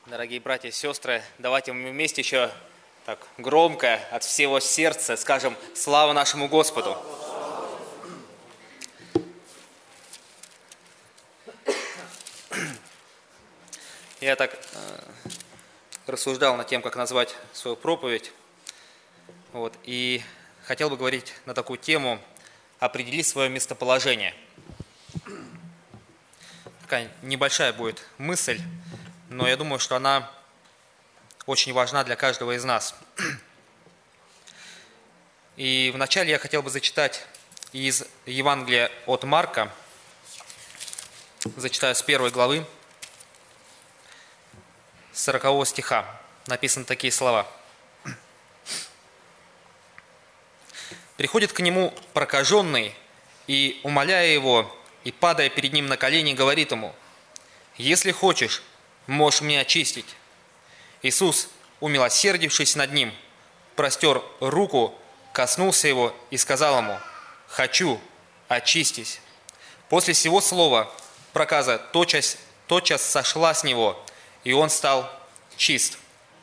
Дорогие братья и сестры, давайте мы вместе еще так громко от всего сердца скажем «Слава нашему Господу!». Я так рассуждал над тем, как назвать свою проповедь, и хотел бы говорить на такую тему «Определи свое местоположение». Такая небольшая будет мысль, но я думаю, что она очень важна для каждого из нас. И вначале я хотел бы зачитать из Евангелия от Марка, зачитаю с 1 главы, с 40 стиха, написаны такие слова. «Приходит к нему прокаженный, и, умоляя его, и, падая перед ним на колени, говорит ему: „Если хочешь, можешь меня очистить“. Иисус, умилосердившись над ним, простер руку, коснулся его и сказал ему: „Хочу, очистись“. После сего слова проказа тотчас сошла с него, и он стал чист».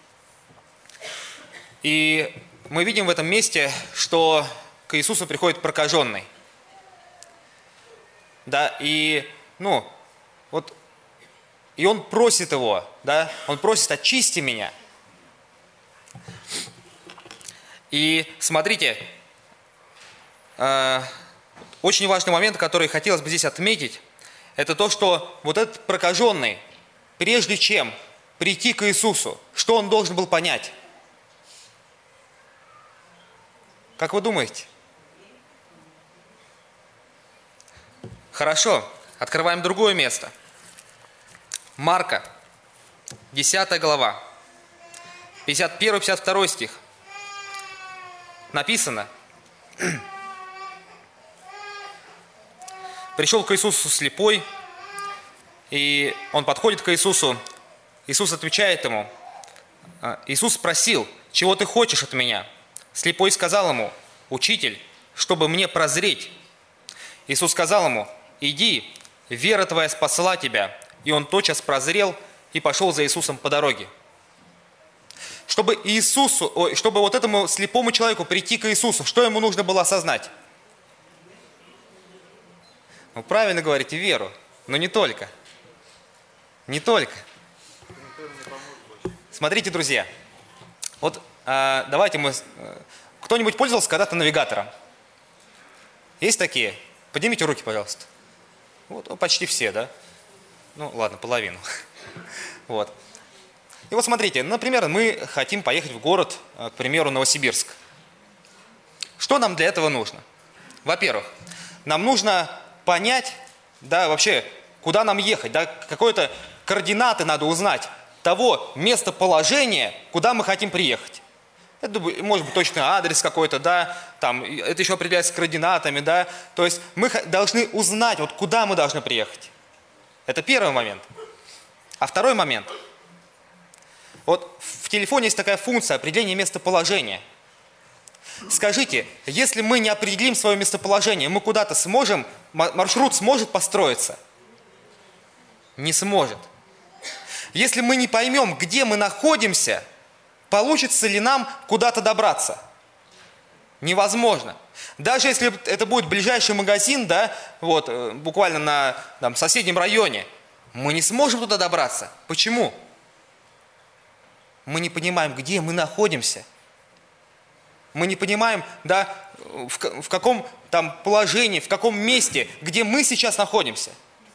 И мы видим в этом месте, что к Иисусу приходит прокаженный. Да, и он просит его, да, он просит: «Очисти меня». И смотрите, очень важный момент, который хотелось бы здесь отметить, это то, что вот этот прокаженный, прежде чем прийти к Иисусу, что он должен был понять? Как вы думаете? Хорошо, открываем другое место. Марка, 10 глава, 51-52 стих. Написано: «Пришел к Иисусу слепой, и он подходит к Иисусу. Иисус отвечает ему». Иисус спросил: «Чего ты хочешь от меня?» Слепой сказал ему: «Учитель, чтобы мне прозреть». Иисус сказал ему: «Иди, вера твоя спасла тебя». И он тотчас прозрел и пошел за Иисусом по дороге. Чтобы вот этому слепому человеку прийти к Иисусу, что ему нужно было осознать? Правильно говорите, веру, но не только. Не только. Смотрите, друзья, давайте мы... Кто-нибудь пользовался когда-то навигатором? Есть такие? Поднимите руки, пожалуйста. Почти все, да? Ладно, половину. И смотрите, например, мы хотим поехать в город, к примеру, Новосибирск. Что нам для этого нужно? Во-первых, нам нужно понять, да, вообще, куда нам ехать, да, какие-то координаты надо узнать того местоположения, куда мы хотим приехать. Это может быть точный адрес какой-то, да, это еще определяется координатами, да, то есть мы должны узнать, куда мы должны приехать. Это первый момент. А второй момент. В телефоне есть такая функция определения местоположения. Скажите, если мы не определим свое местоположение, мы куда-то сможем, маршрут сможет построиться? Не сможет. Если мы не поймем, где мы находимся, получится ли нам куда-то добраться? Невозможно. Даже если это будет ближайший магазин, да, буквально на соседнем районе, мы не сможем туда добраться. Почему? Мы не понимаем, где мы находимся. Мы не понимаем, да, в каком положении, в каком месте, где мы сейчас находимся.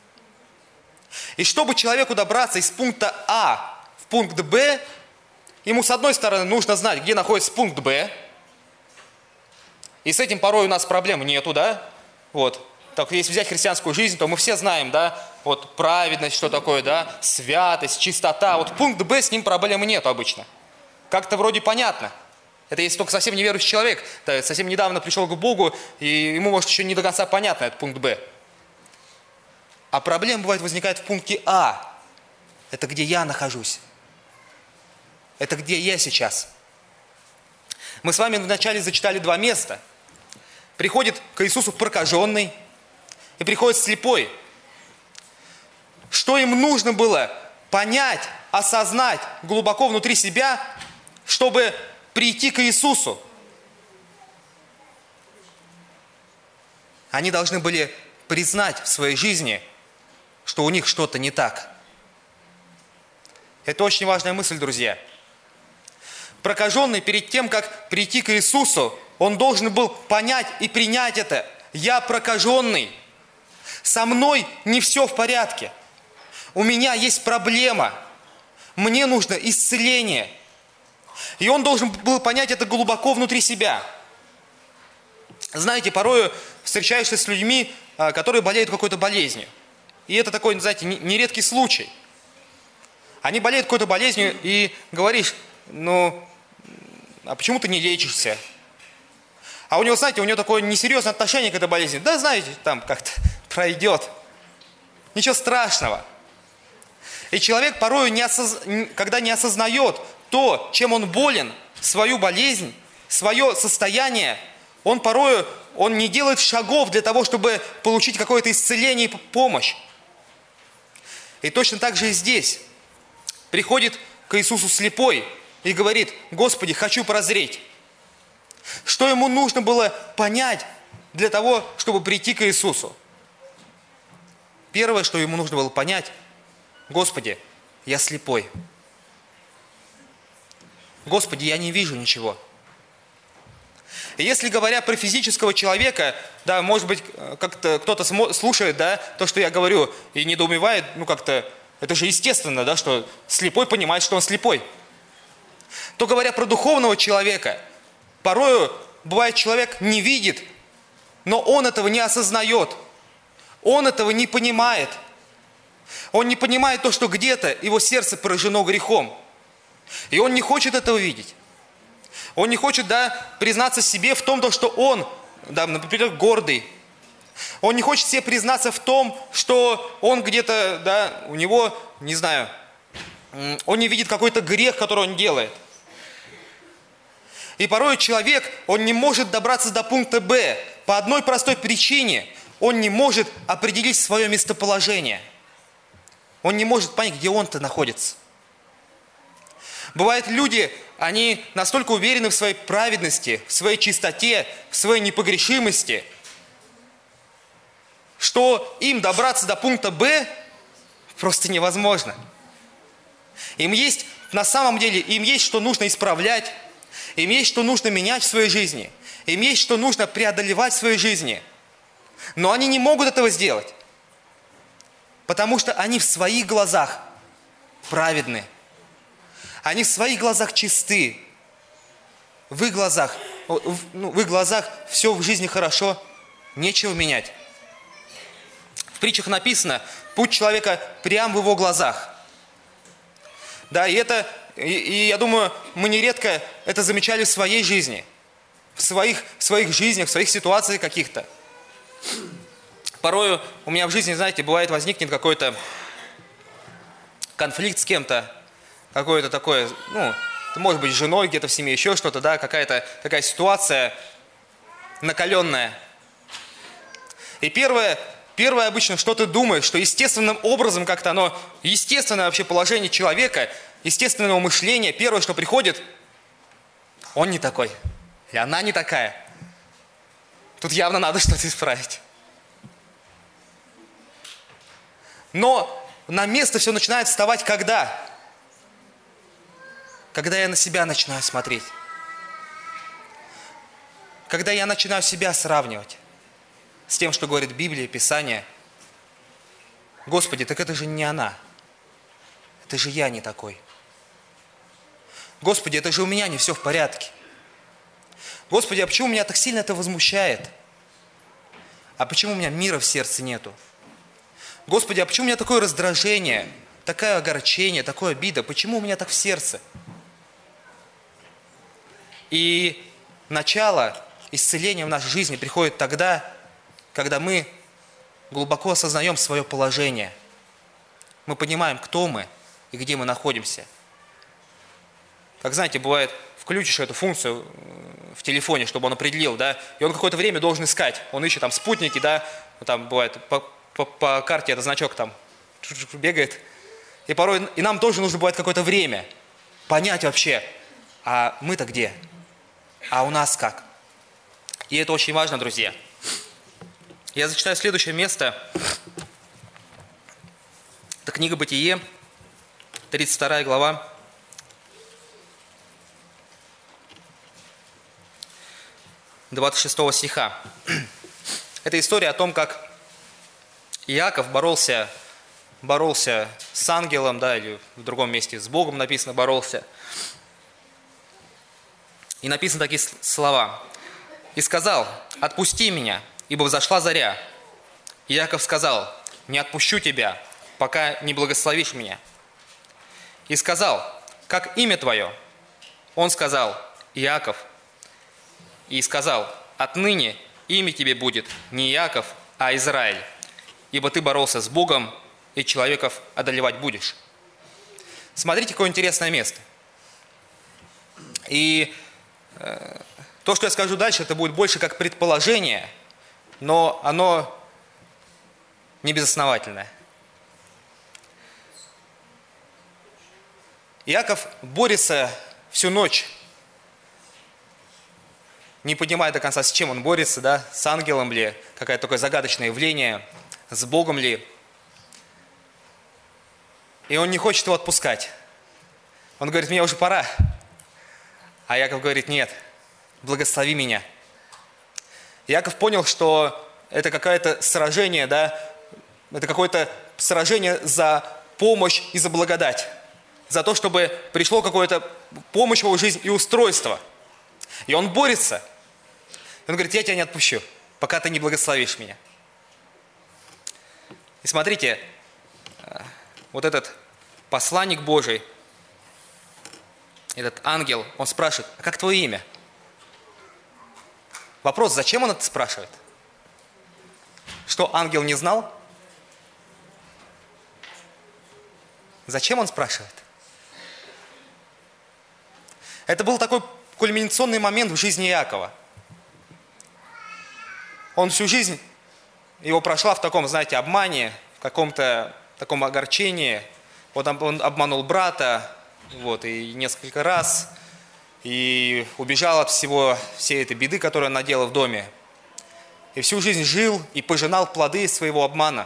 И чтобы человеку добраться из пункта А в пункт Б, ему с одной стороны нужно знать, где находится пункт Б. И с этим порой у нас проблем нету, да? Так, если взять христианскую жизнь, то мы все знаем, да, праведность, что такое, да, святость, чистота. Пункт Б, с ним проблем нет обычно. Как-то вроде понятно. Это если только совсем неверующий человек, да, совсем недавно пришел к Богу, и ему, может, еще не до конца понятно этот пункт Б. А проблема, бывает, возникает в пункте А. Это где я нахожусь. Это где я сейчас. Мы с вами вначале зачитали два места. Приходит к Иисусу прокаженный и приходит слепой. Что им нужно было понять, осознать глубоко внутри себя, чтобы прийти к Иисусу. Они должны были признать в своей жизни, что у них что-то не так. Это очень важная мысль, друзья. Прокаженный перед тем, как прийти к Иисусу, он должен был понять и принять это. Я прокаженный. Со мной не все в порядке. У меня есть проблема. Мне нужно исцеление. И он должен был понять это глубоко внутри себя. Знаете, порою встречаешься с людьми, которые болеют какой-то болезнью. И это такой, знаете, нередкий случай. Они болеют какой-то болезнью, и говоришь, а почему ты не лечишься? А у него, знаете, у него такое несерьезное отношение к этой болезни. Да, знаете, там как-то пройдет. Ничего страшного. И человек порою, когда не осознает то, чем он болен, свою болезнь, свое состояние, он порою не делает шагов для того, чтобы получить какое-то исцеление и помощь. И точно так же и здесь. Приходит к Иисусу слепой и говорит: Господи, хочу прозреть. Что ему нужно было понять для того, чтобы прийти к Иисусу? Первое, что ему нужно было понять: Господи, я слепой. Господи, я не вижу ничего. И если говоря про физического человека, да, может быть, как-то кто-то слушает, да, то, что я говорю, и недоумевает, как-то, это же естественно, да, что слепой понимает, что он слепой. То, говоря про духовного человека, порою, бывает, человек не видит, но он этого не осознает, он этого не понимает. Он не понимает то, что где-то его сердце поражено грехом. И он не хочет этого видеть. Он не хочет, признаться себе в том, что он, например, гордый. Он не хочет себе признаться в том, что он где-то, у него, не знаю, он не видит какой-то грех, который он делает. И порой человек, он не может добраться до пункта Б по одной простой причине. Он не может определить свое местоположение. Он не может понять, где он-то находится. Бывают люди, они настолько уверены в своей праведности, в своей чистоте, в своей непогрешимости, что им добраться до пункта Б просто невозможно. На самом деле, им есть что нужно исправлять, им есть что нужно менять в своей жизни, им есть что нужно преодолевать в своей жизни. Но они не могут этого сделать, потому что они в своих глазах праведны. Они в своих глазах чисты. В их глазах все в жизни хорошо, нечего менять. В притчах написано: путь человека прям в его глазах. Да, и я думаю, мы нередко это замечали в своей жизни, в своих жизнях, в своих ситуациях каких-то. Порою у меня в жизни, знаете, бывает, возникнет какой-то конфликт с кем-то, какое-то такое, может быть, с женой где-то в семье, еще что-то, какая-то такая ситуация накаленная. И первое обычно, что ты думаешь, что естественным образом как-то естественное вообще положение человека, естественного мышления, первое, что приходит: он не такой, и она не такая. Тут явно надо что-то исправить. Но на место все начинает вставать когда? Когда я на себя начинаю смотреть. Когда я начинаю себя сравнивать с тем, что говорит Библия, Писание. Господи, так это же не она. Это же я не такой. Господи, это же у меня не все в порядке. Господи, а почему меня так сильно это возмущает? А почему у меня мира в сердце нету? Господи, а почему у меня такое раздражение, такое огорчение, такое обида? Почему у меня так в сердце? И начало исцеления в нашей жизни приходит тогда, когда мы глубоко осознаем свое положение. Мы понимаем, кто мы и где мы находимся. Как, знаете, бывает, включишь эту функцию в телефоне, чтобы он определил, и он какое-то время должен искать. Он ищет там спутники, там бывает по карте этот значок там бегает, И порой и нам тоже нужно бывает какое-то время понять вообще, а мы-то где? А у нас как? И это очень важно, друзья. Я зачитаю следующее место. Это книга Бытие, 32 глава. 26 стиха. Это история о том, как Иаков боролся с ангелом, да, или в другом месте с Богом написано боролся. И написаны такие слова. «И сказал: отпусти меня, ибо взошла заря. И Иаков сказал: не отпущу тебя, пока не благословишь меня. И сказал: как имя твое? Он сказал: Иаков. И сказал: отныне имя тебе будет не Иаков, а Израиль, ибо ты боролся с Богом, и человеков одолевать будешь». Смотрите, какое интересное место. И то, что я скажу дальше, это будет больше как предположение, но оно не безосновательное. Иаков борется всю ночь, не понимая до конца, с чем он борется, да, с ангелом ли, какое-то такое загадочное явление, с Богом ли. И он не хочет его отпускать. Он говорит: мне уже пора. А Иаков говорит: нет, благослови меня. Иаков понял, что это какое-то сражение, да, это какое-то сражение за помощь и за благодать. За то, чтобы пришло какое-то помощь в его жизнь и устройство. И он борется. Он говорит: я тебя не отпущу, пока ты не благословишь меня. И смотрите, вот этот посланник Божий, этот ангел, он спрашивает: а как твое имя? Вопрос: зачем он это спрашивает? Что, ангел не знал? Зачем он спрашивает? Это был такой кульминационный момент в жизни Иакова. Он всю жизнь его прошла в таком, знаете, обмане, в каком-то таком огорчении. Вот он обманул брата, вот, и несколько раз, и убежал от всей этой беды, которую он наделал в доме. И всю жизнь жил и пожинал плоды своего обмана.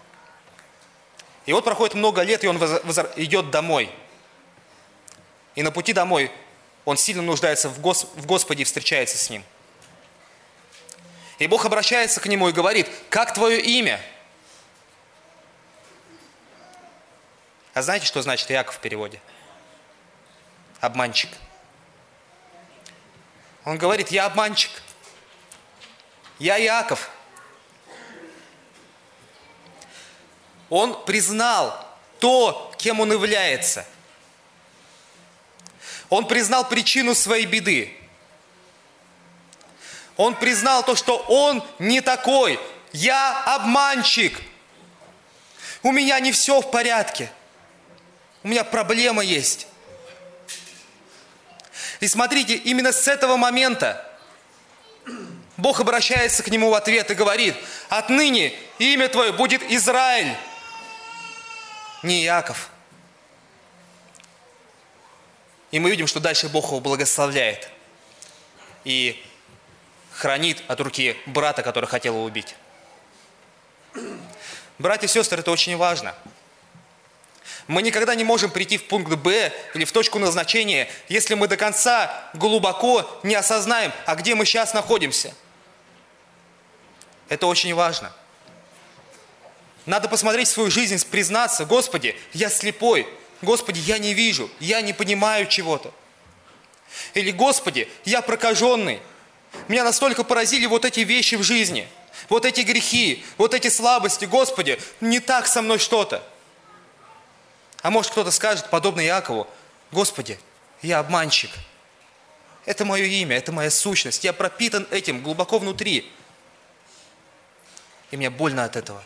И вот проходит много лет, и он идет домой. И на пути домой он сильно нуждается в Господе и встречается с Ним. И Бог обращается к нему и говорит: как твое имя? А знаете, что значит Иаков в переводе? Обманщик. Он говорит: я обманщик. Я Иаков. Он признал то, кем он является. Он признал причину своей беды. Он признал то, что он не такой. Я обманщик. У меня не все в порядке. У меня проблема есть. И смотрите, именно с этого момента Бог обращается к нему в ответ и говорит: отныне имя твое будет Израиль, не Иаков. И мы видим, что дальше Бог его благословляет и хранит от руки брата, который хотел его убить. Братья и сестры, это очень важно. Мы никогда не можем прийти в пункт Б или в точку назначения, если мы до конца глубоко не осознаем, а где мы сейчас находимся. Это очень важно. Надо посмотреть свою жизнь, признаться: Господи, я слепой, Господи, я не вижу, я не понимаю чего-то. Или: Господи, я прокаженный. Меня настолько поразили вот эти вещи в жизни, вот эти грехи, вот эти слабости. Господи, не так со мной что-то. А может, кто-то скажет, подобно Иакову: Господи, я обманщик. Это мое имя, это моя сущность. Я пропитан этим глубоко внутри. И мне больно от этого.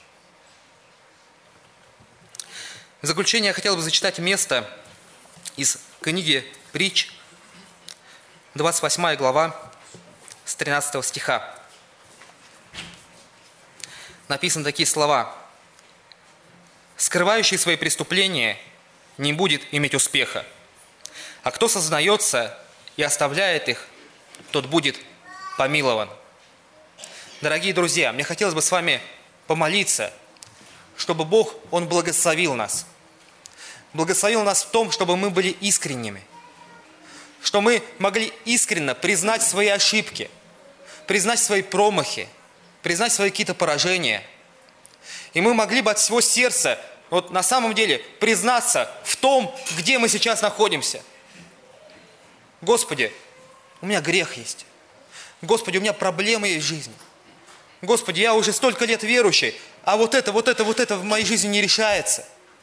В заключение я хотел бы зачитать место из книги Притч, 28 глава, с 13 стиха. Написаны такие слова: «Скрывающий свои преступления не будет иметь успеха. А кто сознается и оставляет их, тот будет помилован. Дорогие друзья, мне хотелось бы с вами помолиться, чтобы Бог, Он благословил нас. Благословил нас в том, чтобы мы были искренними. Что мы могли искренне признать свои ошибки, признать свои промахи, признать свои какие-то поражения. И мы могли бы от всего сердца, вот на самом деле, признаться в том, где мы сейчас находимся. Господи, у меня грех есть. Господи, у меня проблемы есть в жизни. Господи, я уже столько лет верующий, а вот это в моей жизни не решается.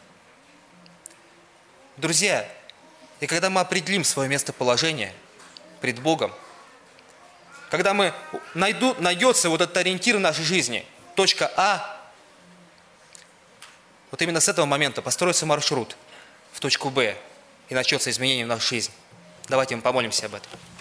Друзья, и когда мы определим свое местоположение пред Богом, когда найдется вот этот ориентир в нашей жизни, точка А, вот именно с этого момента построится маршрут в точку Б, и начнется изменение в нашу жизнь. Давайте мы помолимся об этом.